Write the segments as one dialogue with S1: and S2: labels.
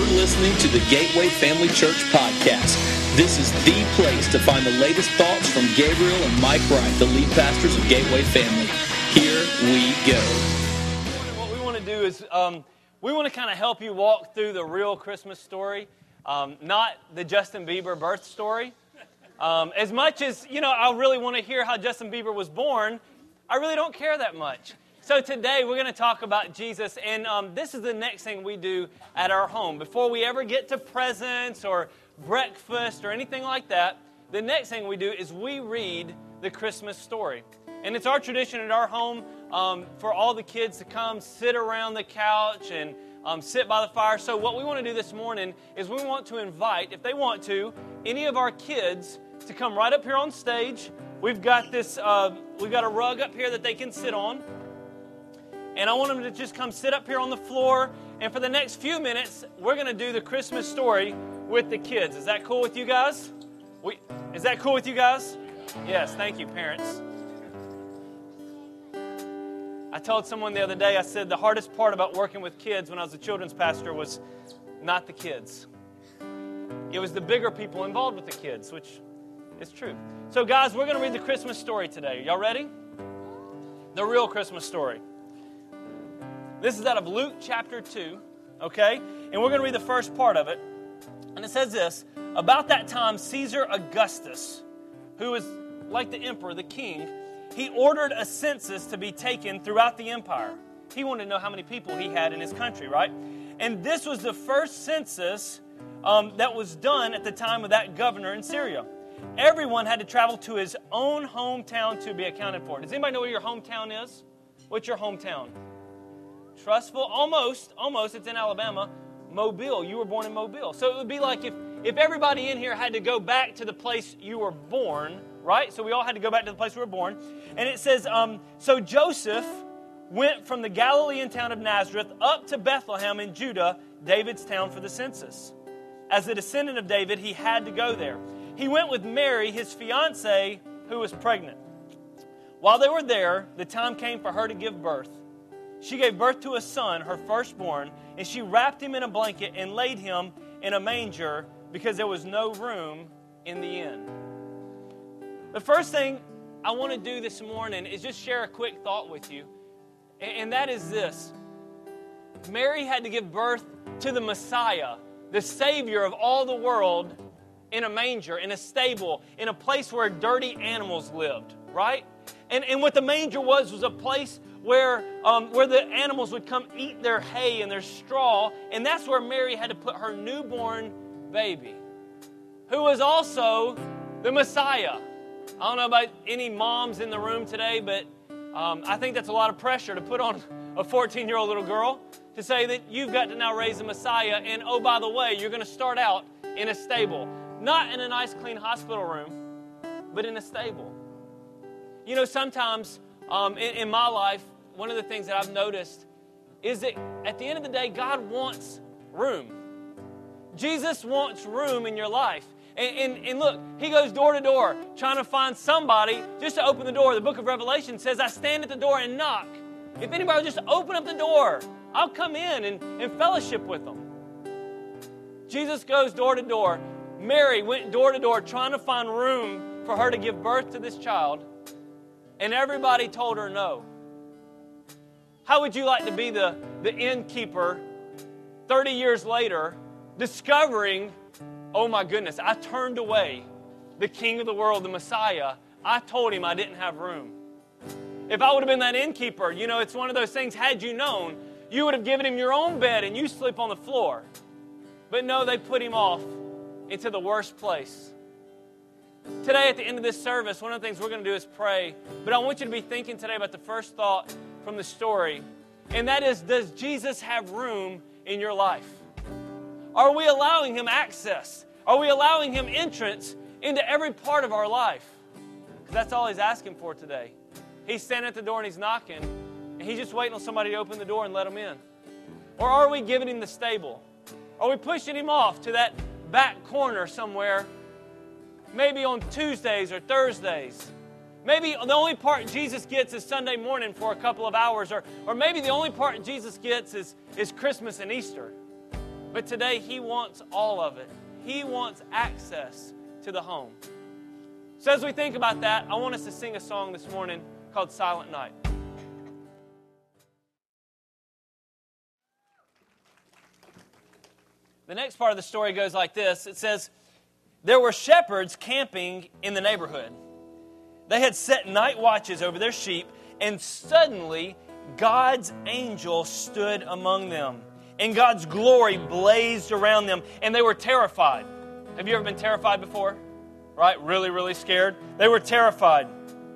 S1: You're listening to the Gateway Family Church podcast. This is the place to find the latest thoughts from Gabriel and Mike Wright, the lead pastors of Gateway Family. Here we go.
S2: What we want to do is we want to kind of help you walk through the real Christmas story, not the Justin Bieber birth story. As much as, I really want to hear how Justin Bieber was born, I really don't care that much. So today we're going to talk about Jesus, and this is the next thing we do at our home. Before we ever get to presents or breakfast or anything like that, the next thing we do is we read the Christmas story. And it's our tradition at our home for all the kids to come sit around the couch and sit by the fire. So what we want to do this morning is we want to invite, if they want to, any of our kids to come right up here on stage. We've got we've got a rug up here that they can sit on. And I want them to just come sit up here on the floor. And for the next few minutes, we're going to do the Christmas story with the kids. Is that cool with you guys? Is that cool with you guys? Yes, thank you, parents. I told someone the other day, I said the hardest part about working with kids when I was a children's pastor was not the kids. It was the bigger people involved with the kids, which is true. So guys, we're going to read the Christmas story today. Y'all ready? The real Christmas story. This is out of Luke chapter 2, okay? And we're going to read the first part of it. And it says this: about that time, Caesar Augustus, who was like the emperor, the king, he ordered a census to be taken throughout the empire. He wanted to know how many people he had in his country, right? And this was the first census that was done at the time of that governor in Syria. Everyone had to travel to his own hometown to be accounted for. Does anybody know where your hometown is? What's your hometown? Trustful? Almost. It's in Alabama. Mobile. You were born in Mobile. So it would be like if everybody in here had to go back to the place you were born, right? So we all had to go back to the place we were born. And it says, so Joseph went from the Galilean town of Nazareth up to Bethlehem in Judah, David's town, for the census. As a descendant of David, he had to go there. He went with Mary, his fiancée, who was pregnant. While they were there, the time came for her to give birth. She gave birth to a son, her firstborn, and she wrapped him in a blanket and laid him in a manger because there was no room in the inn. The first thing I want to do this morning is just share a quick thought with you, and that is this. Mary had to give birth to the Messiah, the Savior of all the world, in a manger, in a stable, in a place where dirty animals lived, right? And what the manger was a place where the animals would come eat their hay and their straw, and that's where Mary had to put her newborn baby, who was also the Messiah. I don't know about any moms in the room today, but I think that's a lot of pressure to put on a 14-year-old little girl to say that you've got to now raise a Messiah, and oh, by the way, you're going to start out in a stable. Not in a nice, clean hospital room, but in a stable. You know, sometimes in my life, one of the things that I've noticed is that at the end of the day, God wants room. Jesus wants room in your life. And look, he goes door to door trying to find somebody just to open the door. The book of Revelation says, I stand at the door and knock. If anybody will just open up the door, I'll come in and fellowship with them. Jesus goes door to door. Mary went door to door trying to find room for her to give birth to this child, and everybody told her no. How would you like to be the innkeeper 30 years later discovering, oh my goodness, I turned away the King of the world, the Messiah. I told him I didn't have room. If I would have been that innkeeper, it's one of those things, had you known, you would have given him your own bed and you sleep on the floor. But no, they put him off into the worst place. Today, at the end of this service, one of the things we're going to do is pray. But I want you to be thinking today about the first thought from the story. And that is, does Jesus have room in your life? Are we allowing him access? Are we allowing him entrance into every part of our life? Because that's all he's asking for today. He's standing at the door and he's knocking. And he's just waiting on somebody to open the door and let him in. Or are we giving him the stable? Are we pushing him off to that back corner somewhere, maybe on Tuesdays or Thursdays? Maybe the only part Jesus gets is Sunday morning for a couple of hours, or maybe the only part Jesus gets is Christmas and Easter. But today, He wants all of it. He wants access to the home. So as we think about that, I want us to sing a song this morning called Silent Night. The next part of the story goes like this. It says, there were shepherds camping in the neighborhood. They had set night watches over their sheep, and suddenly God's angel stood among them, and God's glory blazed around them, and they were terrified. Have you ever been terrified before? Right? Really, really scared? They were terrified.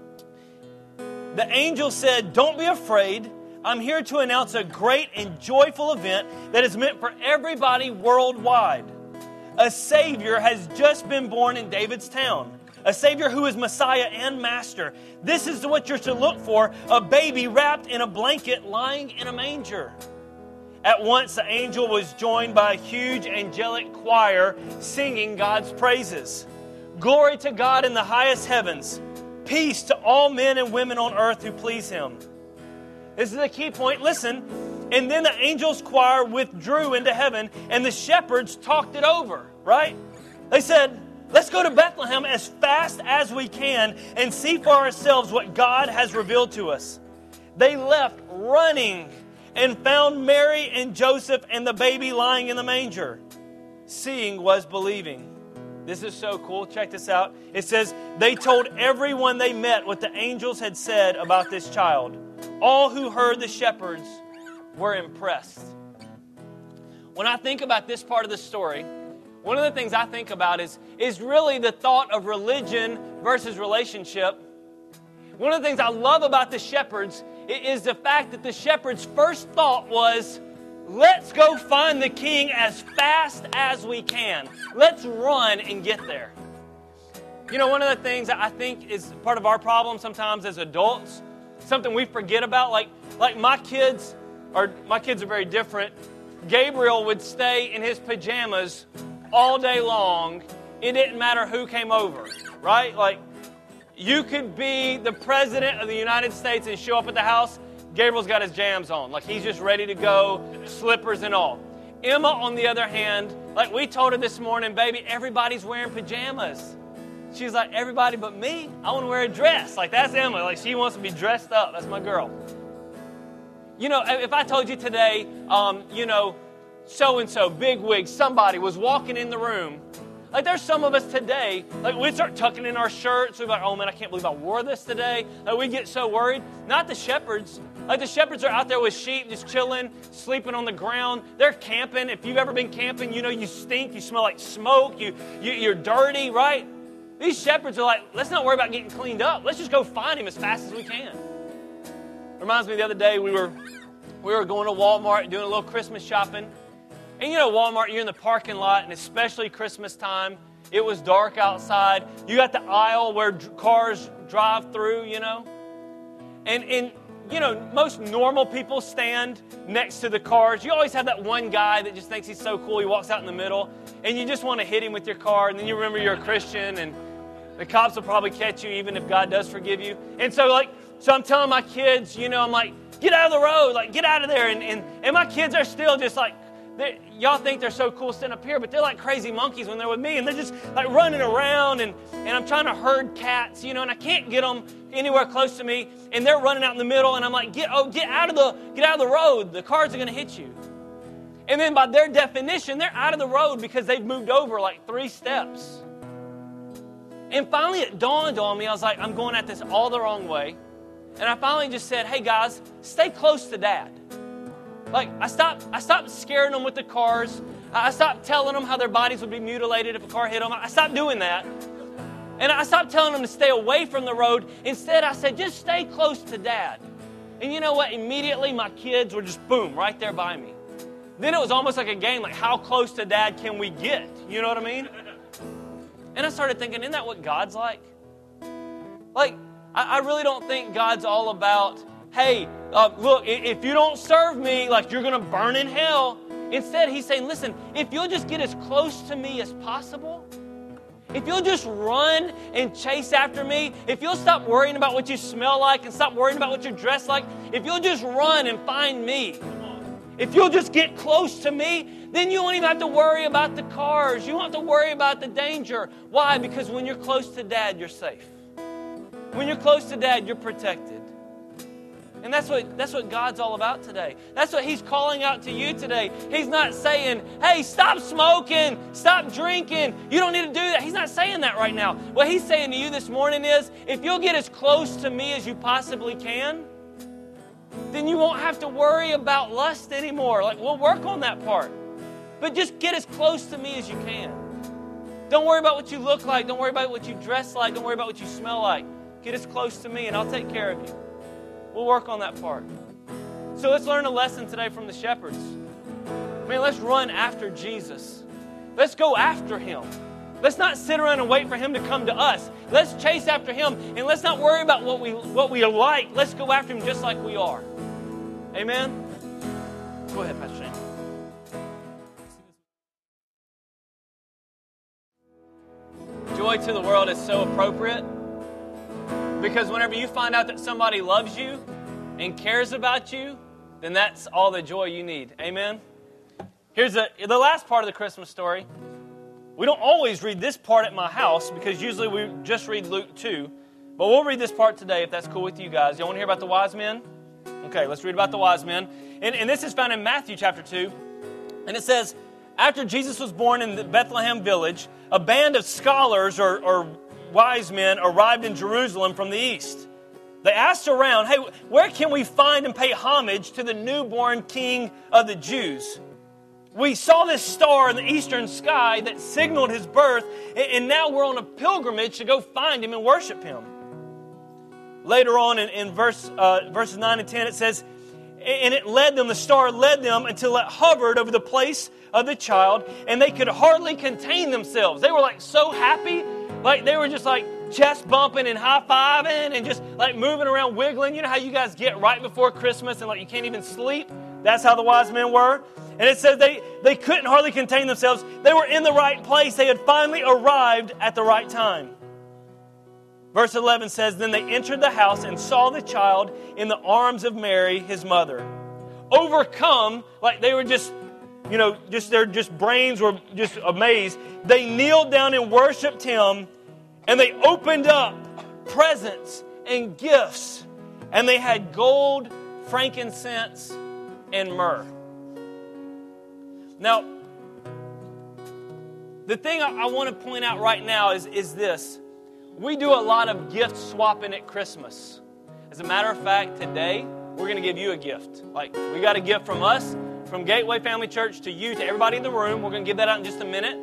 S2: The angel said, don't be afraid. I'm here to announce a great and joyful event that is meant for everybody worldwide. A Savior has just been born in David's town. A Savior who is Messiah and Master. This is what you're to look for, a baby wrapped in a blanket lying in a manger. At once the angel was joined by a huge angelic choir singing God's praises. Glory to God in the highest heavens. Peace to all men and women on earth who please Him. This is the key point. Listen. And then the angels' choir withdrew into heaven, and the shepherds talked it over, right? They said, let's go to Bethlehem as fast as we can and see for ourselves what God has revealed to us. They left running and found Mary and Joseph and the baby lying in the manger. Seeing was believing. This is so cool. Check this out. It says, they told everyone they met what the angels had said about this child. All who heard the shepherds were impressed. When I think about this part of the story, one of the things I think about is really the thought of religion versus relationship. One of the things I love about the shepherds is the fact that the shepherds' first thought was, let's go find the king as fast as we can. Let's run and get there. You know, one of the things that I think is part of our problem sometimes as adults, something we forget about, like my kids are very different. Gabriel would stay in his pajamas all day long. It didn't matter who came over, right? Like, you could be the president of the United States and show up at the house. Gabriel's got his jams on. Like, he's just ready to go, slippers and all. Emma, on the other hand, like we told her this morning, baby, everybody's wearing pajamas. She's like, everybody but me? I want to wear a dress. Like, that's Emma. Like, she wants to be dressed up. That's my girl. You know, if I told you today, so-and-so, bigwig, somebody was walking in the room. Like, there's some of us today, like, we'd start tucking in our shirts. We'd be like, oh, man, I can't believe I wore this today. Like, we get so worried. Not the shepherds. Like, the shepherds are out there with sheep, just chilling, sleeping on the ground. They're camping. If you've ever been camping, you know you stink. You smell like smoke. You're dirty, right? These shepherds are like, let's not worry about getting cleaned up. Let's just go find him as fast as we can. Reminds me, the other day we were going to Walmart doing a little Christmas shopping. And you know, Walmart, you're in the parking lot, and especially Christmas time, it was dark outside. You got the aisle where cars drive through, you know. And you know, most normal people stand next to the cars. You always have that one guy that just thinks he's so cool. He walks out in the middle, and you just want to hit him with your car, and then you remember you're a Christian, and the cops will probably catch you even if God does forgive you. And so I'm telling my kids, you know, I'm like, get out of the road, like, get out of there. And my kids are still just like, y'all think they're so cool sitting up here, but they're like crazy monkeys when they're with me, and they're just like running around, and I'm trying to herd cats, you know, and I can't get them anywhere close to me, and they're running out in the middle, and I'm like, get out of the road. The cars are going to hit you. And then by their definition, they're out of the road because they've moved over like 3 steps. And finally it dawned on me, I was like, I'm going at this all the wrong way. And I finally just said, hey guys, stay close to Dad. Like, I stopped scaring them with the cars. I stopped telling them how their bodies would be mutilated if a car hit them. I stopped doing that. And I stopped telling them to stay away from the road. Instead, I said, just stay close to Dad. And you know what? Immediately, my kids were just, boom, right there by me. Then it was almost like a game, like, how close to Dad can we get? You know what I mean? And I started thinking, isn't that what God's like? Like, I really don't think God's all about, hey, look, if you don't serve me, like, you're going to burn in hell. Instead, he's saying, listen, if you'll just get as close to me as possible, if you'll just run and chase after me, if you'll stop worrying about what you smell like and stop worrying about what you're dressed like, if you'll just run and find me, If you'll just get close to me, then you won't even have to worry about the cars. You won't have to worry about the danger. Why? Because when you're close to Dad, you're safe. When you're close to Dad, you're protected. And that's what God's all about today. That's what He's calling out to you today. He's not saying, hey, stop smoking, stop drinking. You don't need to do that. He's not saying that right now. What He's saying to you this morning is, if you'll get as close to me as you possibly can, then you won't have to worry about lust anymore. Like, we'll work on that part. But just get as close to me as you can. Don't worry about what you look like. Don't worry about what you dress like. Don't worry about what you smell like. Get as close to me and I'll take care of you. We'll work on that part. So let's learn a lesson today from the shepherds. Man, let's run after Jesus. Let's go after Him. Let's not sit around and wait for Him to come to us. Let's chase after Him, and let's not worry about what we are like. Let's go after Him just like we are. Amen? Go ahead, Pastor Shane. Joy to the world is so appropriate because whenever you find out that somebody loves you and cares about you, then that's all the joy you need. Amen? Here's the last part of the Christmas story. We don't always read this part at my house because usually we just read Luke 2. But we'll read this part today if that's cool with you guys. Y'all want to hear about the wise men? Okay, let's read about the wise men. And this is found in Matthew chapter 2. And it says, after Jesus was born in the Bethlehem village, a band of scholars or wise men arrived in Jerusalem from the east. They asked around, hey, where can we find and pay homage to the newborn King of the Jews? We saw this star in the eastern sky that signaled His birth, and now we're on a pilgrimage to go find Him and worship Him. Later on in verses 9 and 10, it says, and it led them, the star led them until it hovered over the place of the child, and they could hardly contain themselves. They were like so happy, like they were just like chest bumping and high-fiving and just like moving around, wiggling. You know how you guys get right before Christmas and like you can't even sleep? That's how the wise men were. And it says they couldn't hardly contain themselves. They were in the right place. They had finally arrived at the right time. Verse 11 says, then they entered the house and saw the child in the arms of Mary, His mother. Overcome, like they were just, their brains were just amazed. They kneeled down and worshiped Him, and they opened up presents and gifts, and they had gold, frankincense, and myrrh. Now, the thing I want to point out right now is this. We do a lot of gift swapping at Christmas. As a matter of fact, today, we're going to give you a gift. Like, we got a gift from us, from Gateway Family Church to you, to everybody in the room. We're going to give that out in just a minute.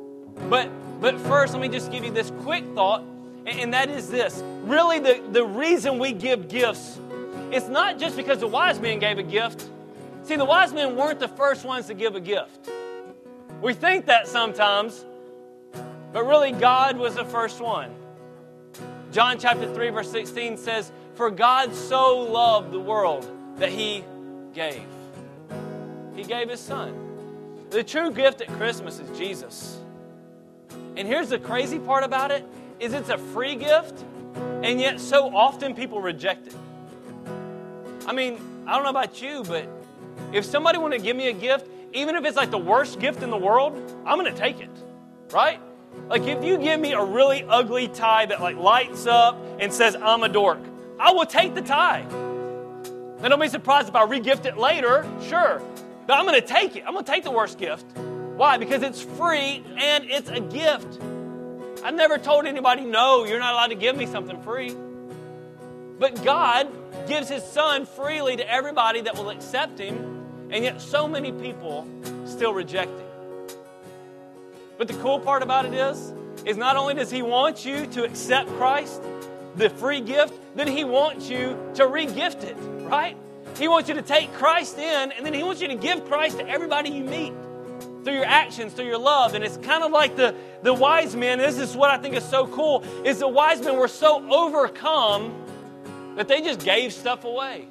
S2: But first, let me just give you this quick thought, and that is this. Really, the reason we give gifts, it's not just because the wise men gave a gift. See, the wise men weren't the first ones to give a gift. We think that sometimes, but really God was the first one. John chapter 3 verse 16 says, for God so loved the world that He gave. He gave His Son. The true gift at Christmas is Jesus. And here's the crazy part about it, is it's a free gift, and yet so often people reject it. I mean, I don't know about you, but if somebody wanted to give me a gift, even if it's like the worst gift in the world, I'm going to take it, right? Like if you give me a really ugly tie that like lights up and says I'm a dork, I will take the tie. Now don't be surprised if I re-gift it later, sure. But I'm going to take it. I'm going to take the worst gift. Why? Because it's free and it's a gift. I've never told anybody, no, you're not allowed to give me something free. But God gives His Son freely to everybody that will accept Him, and yet so many people still reject Him. But the cool part about it is not only does He want you to accept Christ, the free gift, then He wants you to re-gift it, right? He wants you to take Christ in, and then He wants you to give Christ to everybody you meet through your actions, through your love. And it's kind of like the wise men. This is what I think is so cool, is the wise men were so overcome that they just gave stuff away.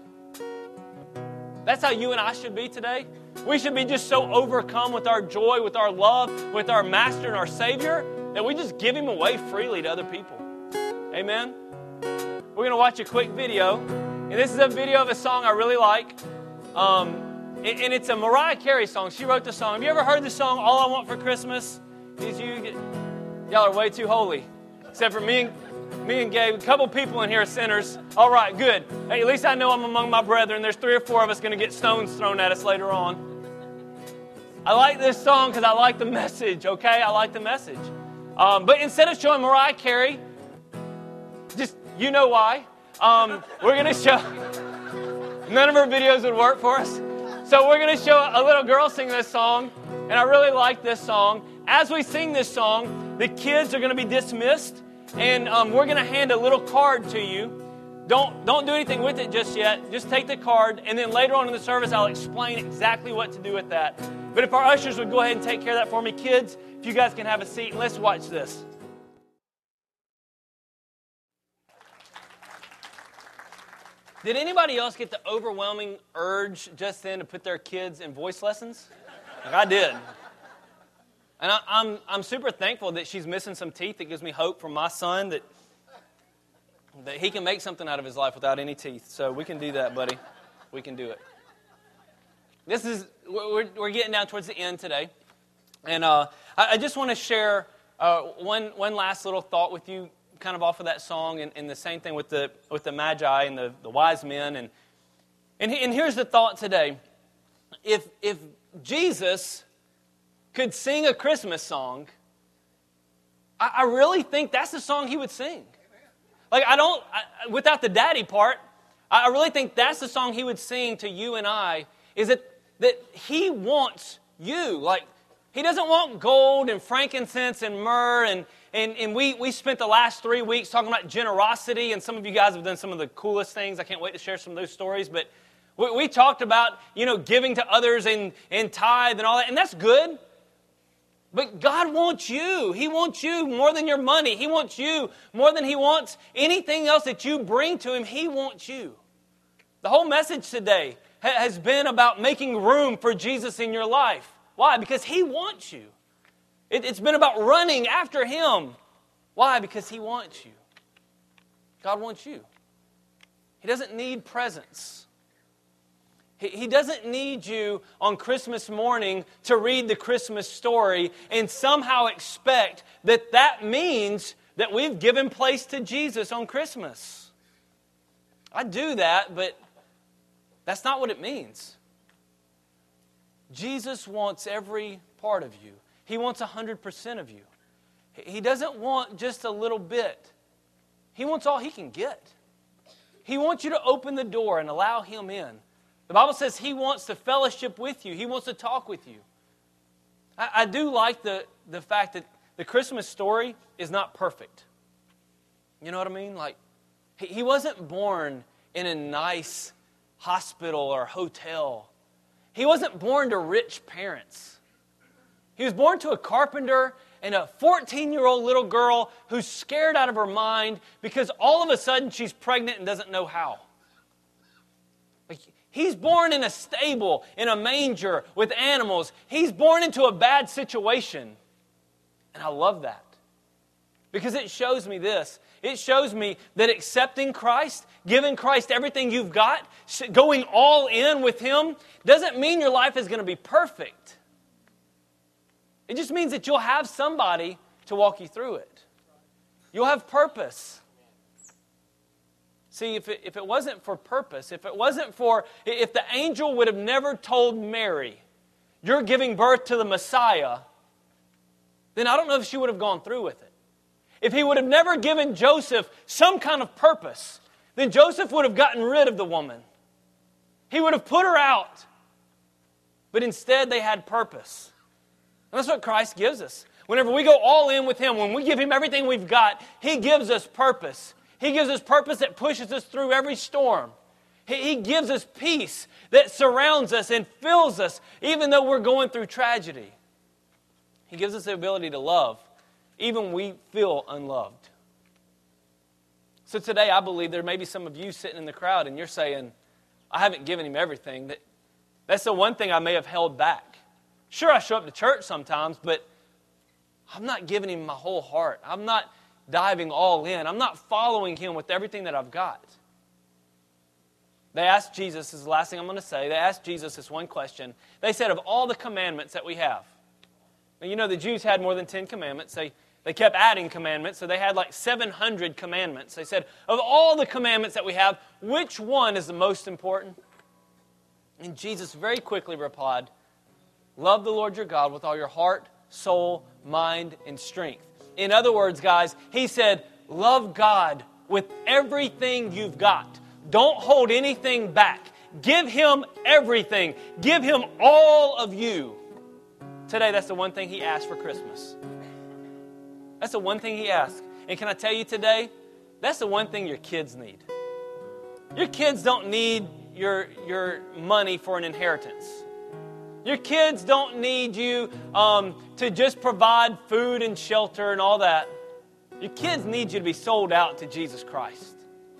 S2: That's how you and I should be today. We should be just so overcome with our joy, with our love, with our Master and our Savior, that we just give Him away freely to other people. Amen? We're going to watch a quick video. And this is a video of a song I really like. And it's a Mariah Carey song. She wrote the song. Have you ever heard the song, All I Want for Christmas Is You? Y'all are way too holy. Except for me and Gabe. A couple people in here are sinners. All right, good. Hey, at least I know I'm among my brethren. There's 3 or 4 of us going to get stones thrown at us later on. I like this song because I like the message, okay? I like the message. But instead of showing Mariah Carey, just, you know why, we're going to show, none of her videos would work for us. So we're going to show a little girl sing this song, and I really like this song. As we sing this song, the kids are going to be dismissed, and we're going to hand a little card to you. Don't do anything with it just yet. Just take the card, and then later on in the service, I'll explain exactly what to do with that. But if our ushers would go ahead and take care of that for me. Kids, if you guys can have a seat, and let's watch this. Did anybody else get the overwhelming urge just then to put their kids in voice lessons? Like I did. And I'm super thankful that she's missing some teeth. It gives me hope for my son that he can make something out of his life without any teeth. So we can do that, buddy. We can do it. We're getting down towards the end today. And I just want to share one last little thought with you, kind of off of that song, and the same thing with the Magi and the wise men. And here's the thought today. If Jesus could sing a Christmas song, I really think that's the song he would sing. Like, without the daddy part, I really think that's the song he would sing to you and I, is that he wants you. Like, he doesn't want gold and frankincense and myrrh, and we spent the last 3 weeks talking about generosity, and some of you guys have done some of the coolest things. I can't wait to share some of those stories, but we talked about, giving to others and tithe and all that, and that's good. But God wants you. He wants you more than your money. He wants you more than He wants anything else that you bring to Him. He wants you. The whole message today has been about making room for Jesus in your life. Why? Because He wants you. It's been about running after Him. Why? Because He wants you. God wants you. He doesn't need presents. He doesn't need you on Christmas morning to read the Christmas story and somehow expect that means that we've given place to Jesus on Christmas. I do that, but that's not what it means. Jesus wants every part of you. He wants 100% of you. He doesn't want just a little bit. He wants all He can get. He wants you to open the door and allow Him in. The Bible says He wants to fellowship with you. He wants to talk with you. I do like the fact that the Christmas story is not perfect. You know what I mean? Like, He wasn't born in a nice hospital or hotel. He wasn't born to rich parents. He was born to a carpenter and a 14-year-old little girl who's scared out of her mind because all of a sudden she's pregnant and doesn't know how. Like, He's born in a stable, in a manger, with animals. He's born into a bad situation. And I love that. Because it shows me this. It shows me that accepting Christ, giving Christ everything you've got, going all in with Him, doesn't mean your life is going to be perfect. It just means that you'll have somebody to walk you through it. You'll have purpose. See, if it wasn't for purpose, if the angel would have never told Mary, you're giving birth to the Messiah, then I don't know if she would have gone through with it. If he would have never given Joseph some kind of purpose, then Joseph would have gotten rid of the woman. He would have put her out. But instead, they had purpose. And that's what Christ gives us. Whenever we go all in with Him, when we give Him everything we've got, He gives us purpose. He gives us purpose that pushes us through every storm. He gives us peace that surrounds us and fills us even though we're going through tragedy. He gives us the ability to love even when we feel unloved. So today I believe there may be some of you sitting in the crowd and you're saying, I haven't given Him everything. That's the one thing I may have held back. Sure, I show up to church sometimes, but I'm not giving Him my whole heart. I'm not diving all in. I'm not following Him with everything that I've got. They asked Jesus, this is the last thing I'm going to say, they asked Jesus this one question. They said, of all the commandments that we have, and you know the Jews had more than 10 commandments. They kept adding commandments, so they had like 700 commandments. They said, of all the commandments that we have, which one is the most important? And Jesus very quickly replied, love the Lord your God with all your heart, soul, mind, and strength. In other words, guys, he said, love God with everything you've got. Don't hold anything back. Give Him everything. Give Him all of you. Today, that's the one thing He asked for Christmas. That's the one thing He asked. And can I tell you today, that's the one thing your kids need. Your kids don't need your money for an inheritance. Your kids don't need you to just provide food and shelter and all that. Your kids need you to be sold out to Jesus Christ.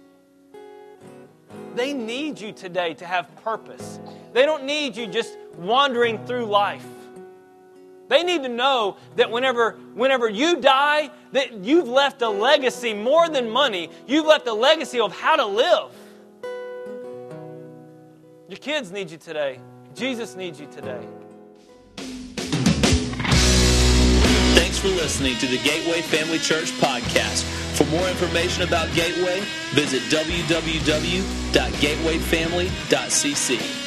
S2: They need you today to have purpose. They don't need you just wandering through life. They need to know that whenever you die, that you've left a legacy more than money. You've left a legacy of how to live. Your kids need you today. Jesus needs you today.
S1: Thanks for listening to the Gateway Family Church podcast. For more information about Gateway, visit www.gatewayfamily.cc.